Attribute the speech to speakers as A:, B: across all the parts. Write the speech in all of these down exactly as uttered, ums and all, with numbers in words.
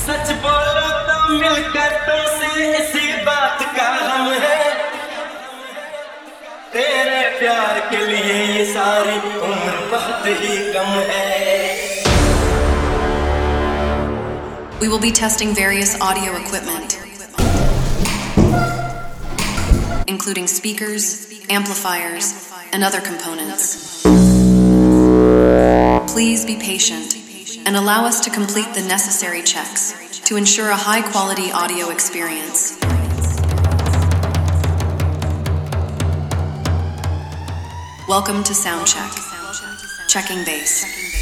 A: सच बोलो तो मिलकर तुमसे इसी बात का हम है। तेरे प्यार के लिए ये सारी उम्र बहुत ही कम है।
B: We will be testing various audio equipment, including speakers, amplifiers, and other components. Please be patient and allow us to complete the necessary checks to ensure a high-quality audio experience. Welcome to Soundcheck. Checking bass.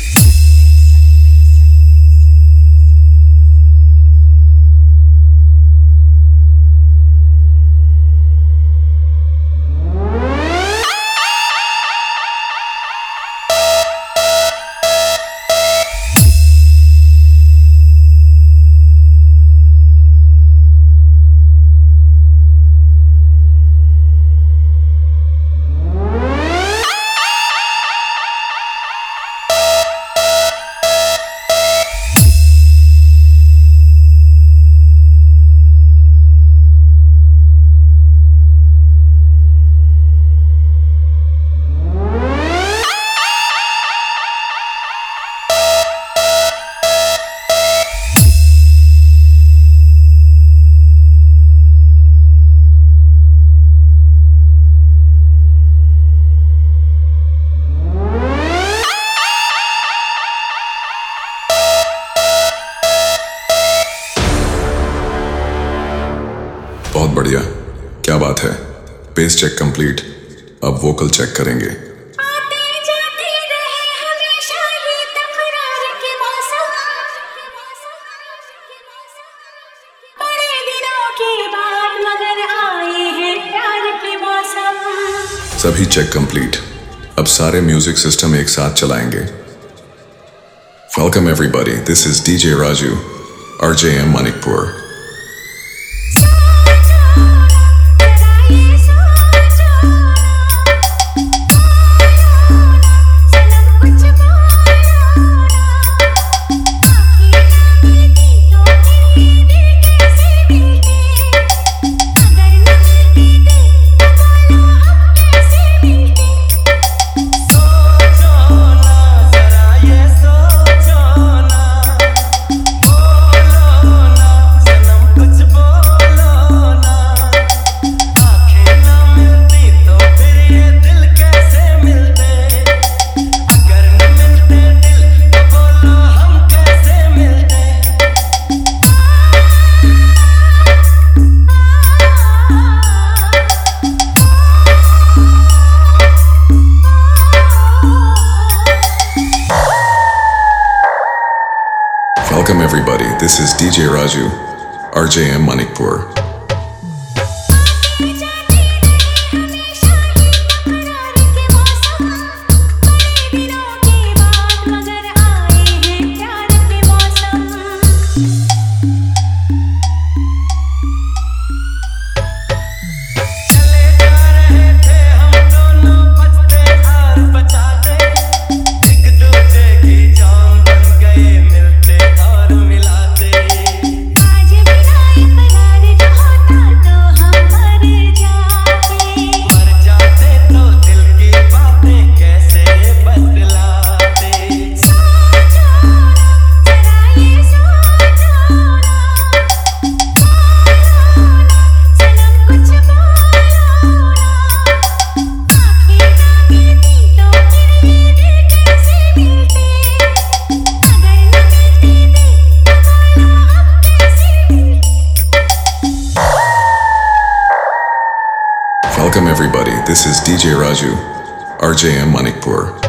C: बहुत बढ़िया, क्या बात है। Base check complete, अब vocal check करेंगे।
D: आते जाते रहे हमेशा ये तकरार के मौसम, बड़े दिनों के बाद मगर आए हैं प्यार के मौसम।
C: सभी चेक कंप्लीट, अब सारे म्यूजिक सिस्टम एक साथ चलाएंगे। Welcome everybody, this is DJ Raju, RJM Manikpur. Welcome everybody, this is D J Raju, R J M Manikpur. Welcome everybody, this is D J Raju, R J M Manikpur.